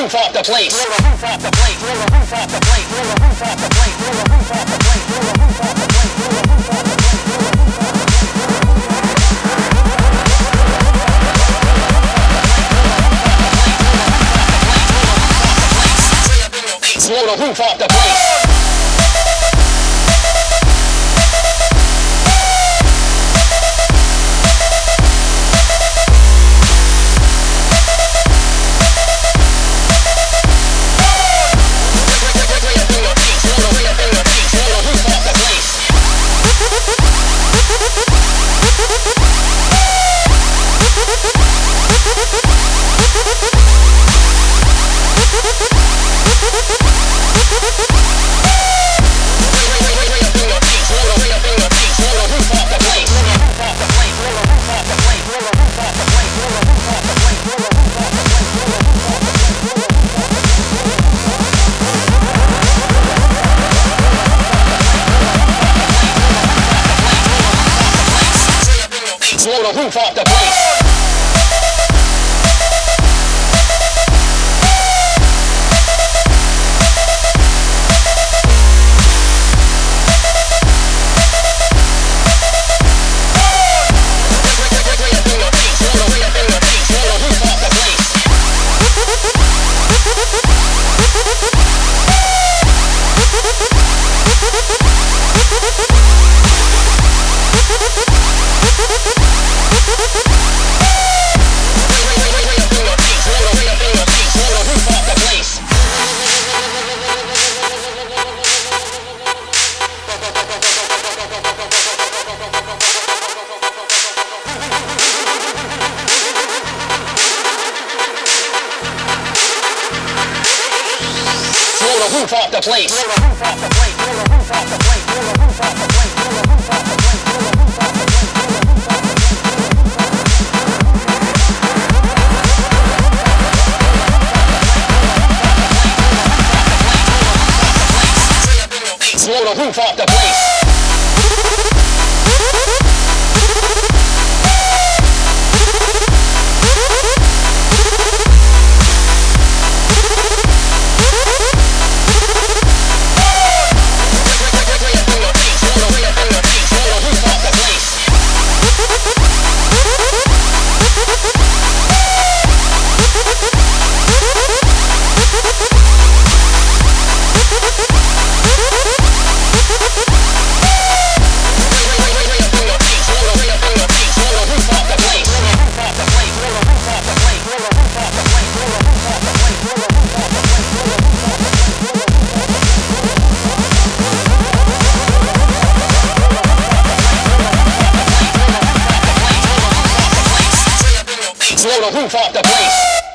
roof off the place. Blow the roof off the place. Blow the roof off the place. Blow the roof off the place. Blow the roof off the place. Blow the roof off the place. Blow the roof off the place. Blow the roof off the place. Blow the roof off the place. Blow the roof off the place. Roof off the place. Blow the roof off the place. Blow the roof off the place. Blow the roof off the place. Blow the roof off the place. Blow the roof off the place. Blow the roof off the place. Blow the roof off the place. Blow the roof off the place.